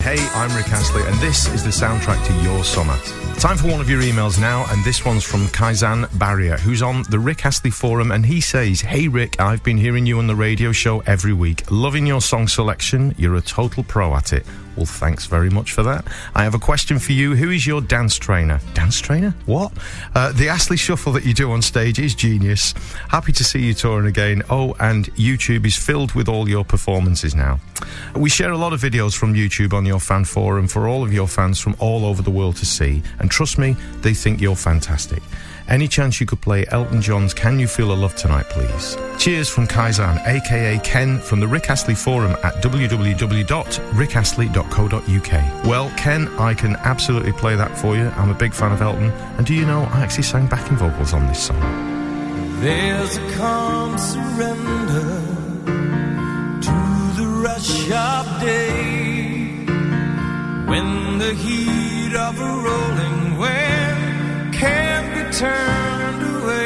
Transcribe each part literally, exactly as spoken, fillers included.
Hey, I'm Rick Astley, and this is the soundtrack to your summer. Time for one of your emails now, and this one's from Kaizan Barrier, who's on the Rick Astley forum, and he says, "Hey Rick, I've been hearing you on the radio show every week. Loving your song selection. You're a total pro at it." Well, thanks very much for that. I have a question for you. Who is your dance trainer? Dance trainer? What? Uh, the Astley Shuffle that you do on stage is genius. Happy to see you touring again. Oh, and YouTube is filled with all your performances now. We share a lot of videos from YouTube on your fan forum for all of your fans from all over the world to see. And trust me, they think you're fantastic. Any chance you could play Elton John's Can You Feel a Love Tonight, please? Cheers from Kaizan, a k a. Ken, from the Rick Astley forum at w w w dot rick astley dot co dot u k. Well, Ken, I can absolutely play that for you. I'm a big fan of Elton. And do you know, I actually sang backing vocals on this song. There's a calm surrender to the rush of day, when the heat of a rolling wave can't be turned away.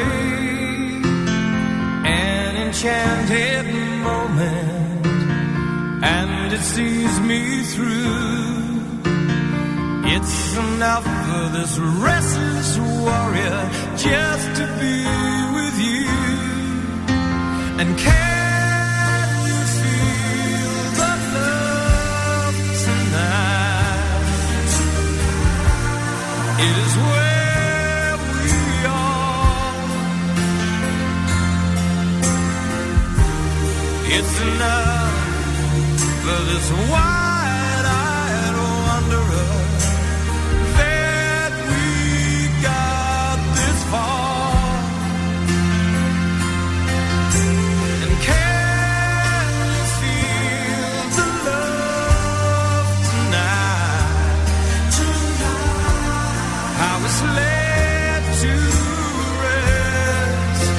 An enchanted moment, and it sees me through. It's enough for this restless warrior just to be with you. And can you feel the love tonight? It is where we are. It's enough for this wide-eyed wanderer that we got this far. And can you feel the love tonight? How it's laid to rest.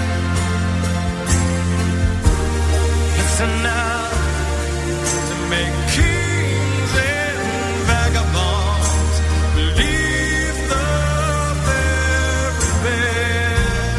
It's enough to make kings and vagabonds believe the very best.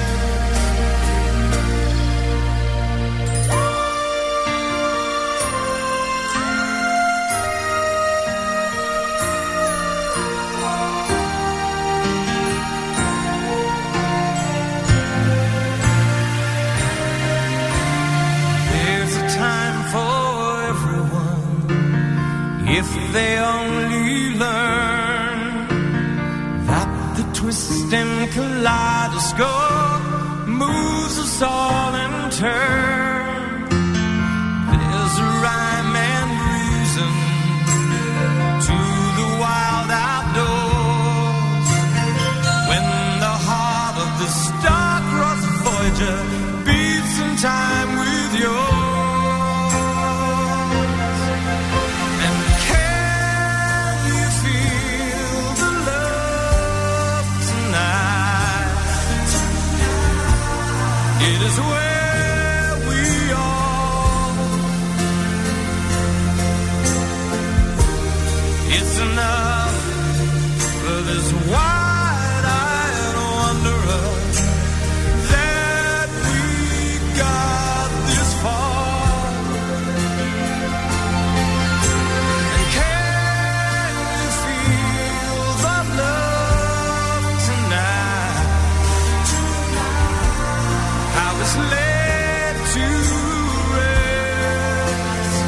There's a time for everyone, if they only learn that the twisting kaleidoscope moves us all in turn. There's a rhyme and reason to the wild outdoors, when the heart of the star-crossed Voyager beats in time with yours. And can you feel the love tonight? It is where we are. It's enough for this wide-eyed wanderer that we got this far. And can you feel the love tonight? How it's laid to rest.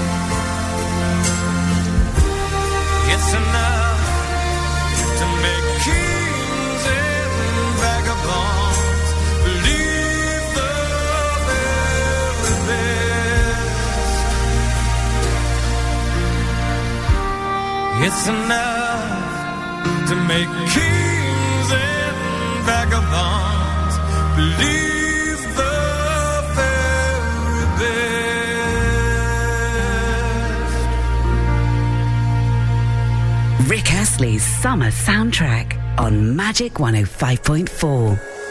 It's enough to make kings and vagabonds believe the very best. It's enough to make kings and vagabonds believe the very best. Rick Astley's Summer Soundtrack on Magic one oh five point four.